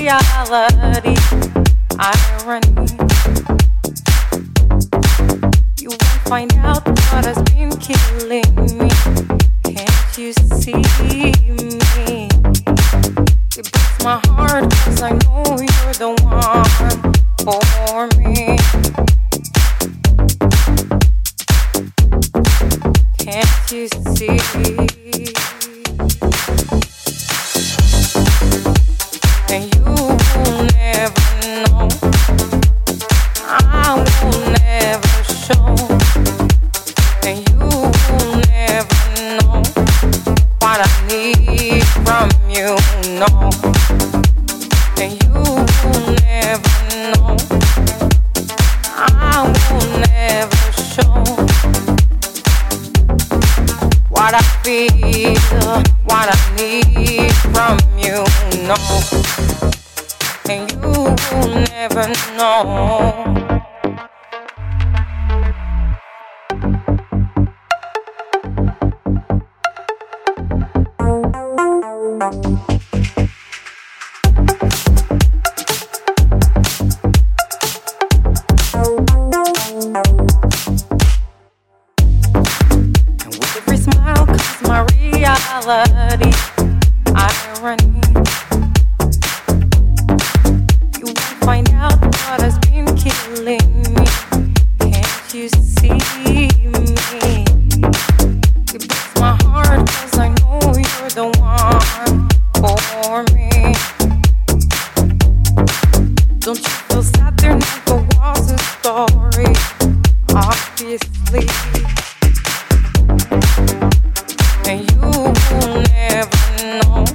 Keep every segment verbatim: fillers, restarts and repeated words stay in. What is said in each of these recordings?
reality, irony. You won't find out what has been killing me. Can't you see me? It breaks my heart 'cause I know you're the one for me. Can't you see? And you will never know. I will never show. And you will never know what I need from you, no. And you will never know. I will never show what I feel, what I need from you, no. And you will never know. And with every smile comes my reality, irony. You won't find out what has been killing me. Can't you see me? It breaks my heart 'cause I know you're the one for me. Don't you feel sad? There never was a story, obviously. And you will never know.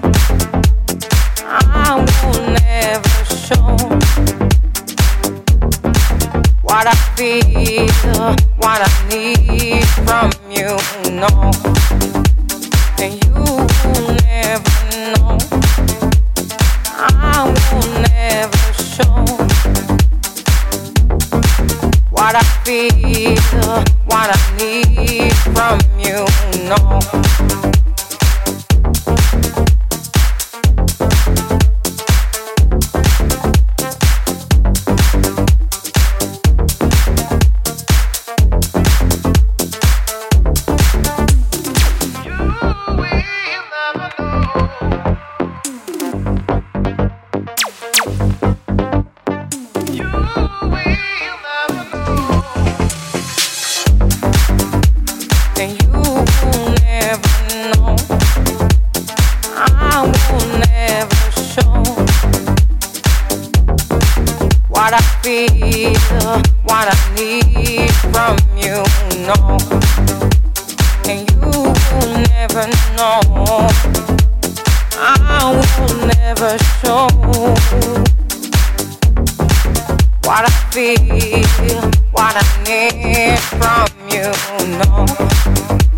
I will never show what I feel, what I need from you, no. And you will never know. I will never show what I feel, what I need from you, no. What I feel, what I need from you, no. And you will never know. I will never show what I feel, what I need from you, no.